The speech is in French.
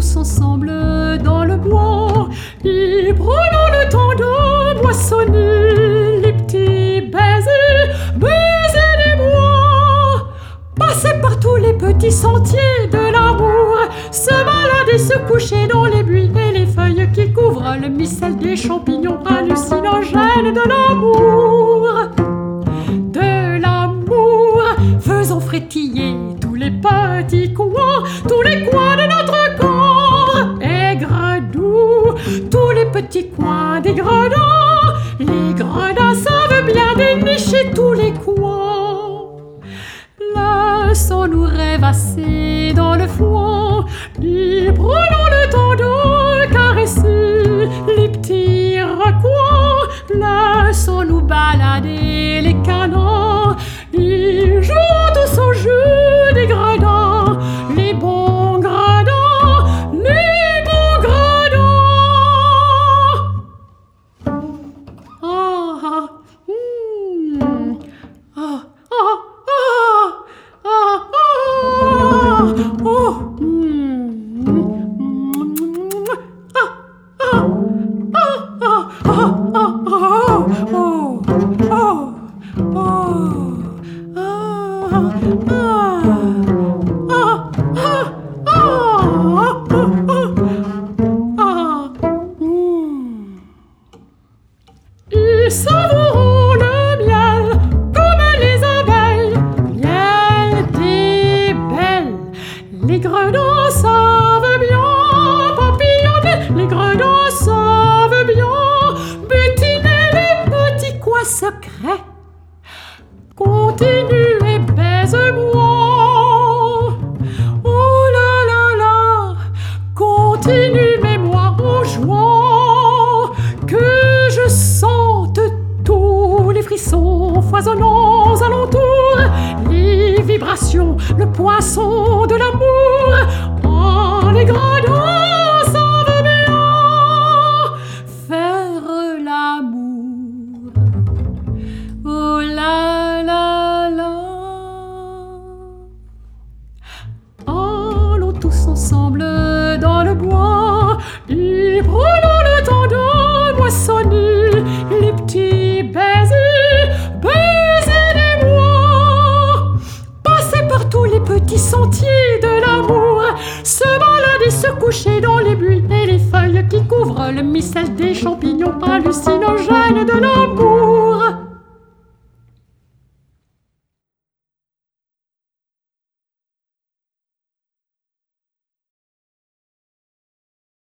tous ensemble dans le bois, et prenons le temps de moissonner les petits baisers, baisers des bois. Passer par tous les petits sentiers de l'amour, se balader, se coucher dans les buis et les feuilles qui couvrent le micelle des champignons hallucinogènes de l'amour. De l'amour, faisons frétiller tous les petits coins, tous les coins de notre corps. Aigre doux, tous les petits coins des gredins, les gredins savent bien dénicher tous les coins. Laissons-nous rêvasser dans le foin, et prenons le temps de caresser les petits recoins. Laissons-nous balader les canons, et jouons tous au jeu des gredins, les bons gredins, les bons gredins. Ah, ah, ah, ah, ah, ah, ah, oh, et savourons le miel comme les abeilles, miel des belles. Les gredins savent bien papillonner, les gredins savent bien butiner les petits coins secrets. Continue et baise-moi, oh là là là, continue, mets-moi en joie, que je sente tous les frissons foisonnants alentour, les vibrations, le poisson de l'amour. Oh, les gredins savent bien faire l'amour. Oh là là là. Allons tous ensemble dans le bois, et prenons le temps de moissonner les petits baisers, baisers des bois. Passer par tous les petits sentiers de l'amour, se balader, se coucher dans les buis et les feuilles qui couvrent le micelle des champignons hallucinogènes de l'amour.